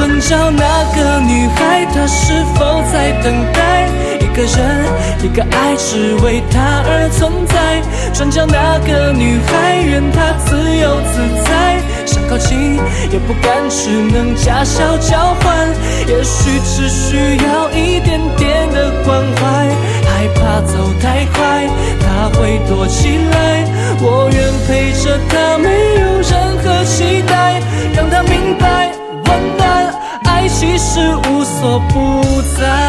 转角那个女孩，她是否在等待一个人，一个爱只为她而存在？转角那个女孩，愿她自由自在，想靠近也不敢，只能假笑交换。也许只需要一点点的关怀，害怕走太快，她会躲起来。我愿陪着她，没有任何期待，让她明白温暖，爱其实无所不在。